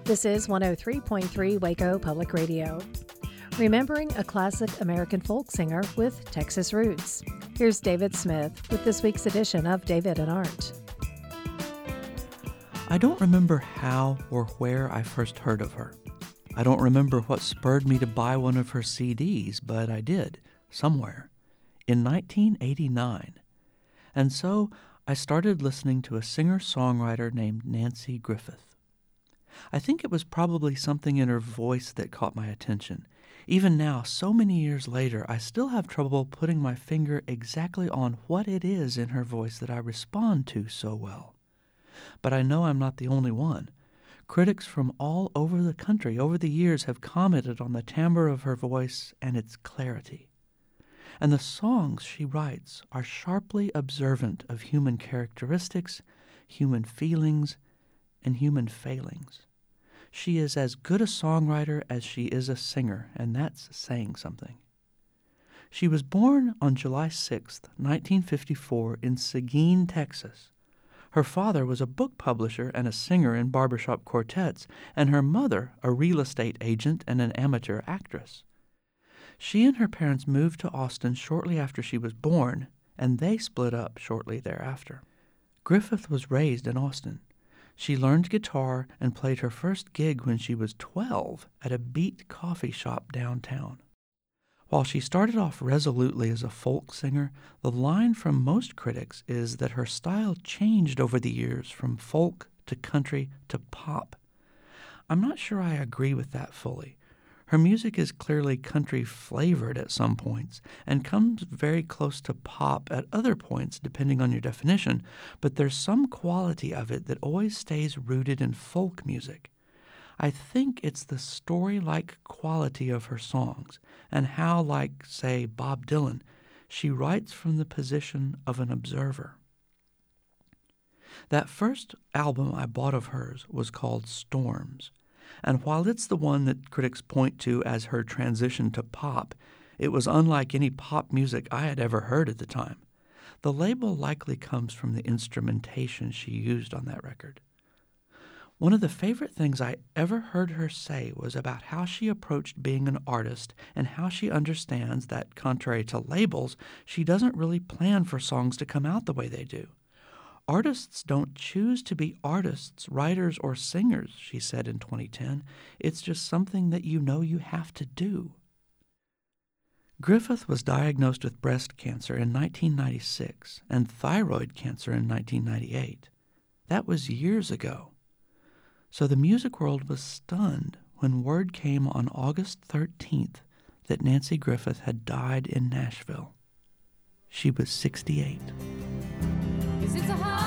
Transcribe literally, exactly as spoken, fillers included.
This is one oh three point three Waco Public Radio. Remembering a classic American folk singer with Texas roots. Here's David Smith with this week's edition of David and Art. I don't remember how or where I first heard of her. I don't remember what spurred me to buy one of her C Ds, but I did, somewhere, in nineteen eighty-nine. And so I started listening to a singer-songwriter named Nanci Griffith. I think it was probably something in her voice that caught my attention. Even now, so many years later, I still have trouble putting my finger exactly on what it is in her voice that I respond to so well. But I know I'm not the only one. Critics from all over the country over the years have commented on the timbre of her voice and its clarity. And the songs she writes are sharply observant of human characteristics, human feelings, and human failings. She is as good a songwriter as she is a singer, and that's saying something. She was born on July sixth, nineteen fifty-four, in Seguin, Texas. Her father was a book publisher and a singer in barbershop quartets, and her mother a real estate agent and an amateur actress. She and her parents moved to Austin shortly after she was born, and they split up shortly thereafter. Griffith was raised in Austin. She learned guitar and played her first gig when she was twelve at a Beat coffee shop downtown. While she started off resolutely as a folk singer, the line from most critics is that her style changed over the years from folk to country to pop. I'm not sure I agree with that fully. Her music is clearly country-flavored at some points and comes very close to pop at other points, depending on your definition, but there's some quality of it that always stays rooted in folk music. I think it's the story-like quality of her songs and how, like, say, Bob Dylan, she writes from the position of an observer. That first album I bought of hers was called Storms. And while it's the one that critics point to as her transition to pop, it was unlike any pop music I had ever heard at the time. The label likely comes from the instrumentation she used on that record. One of the favorite things I ever heard her say was about how she approached being an artist and how she understands that, contrary to labels, she doesn't really plan for songs to come out the way they do. Artists don't choose to be artists, writers, or singers, she said in twenty ten. It's just something that you know you have to do. Griffith was diagnosed with breast cancer in nineteen ninety-six and thyroid cancer in nineteen ninety-eight. That was years ago. So the music world was stunned when word came on August thirteenth that Nanci Griffith had died in Nashville. She was sixty-eight. It's a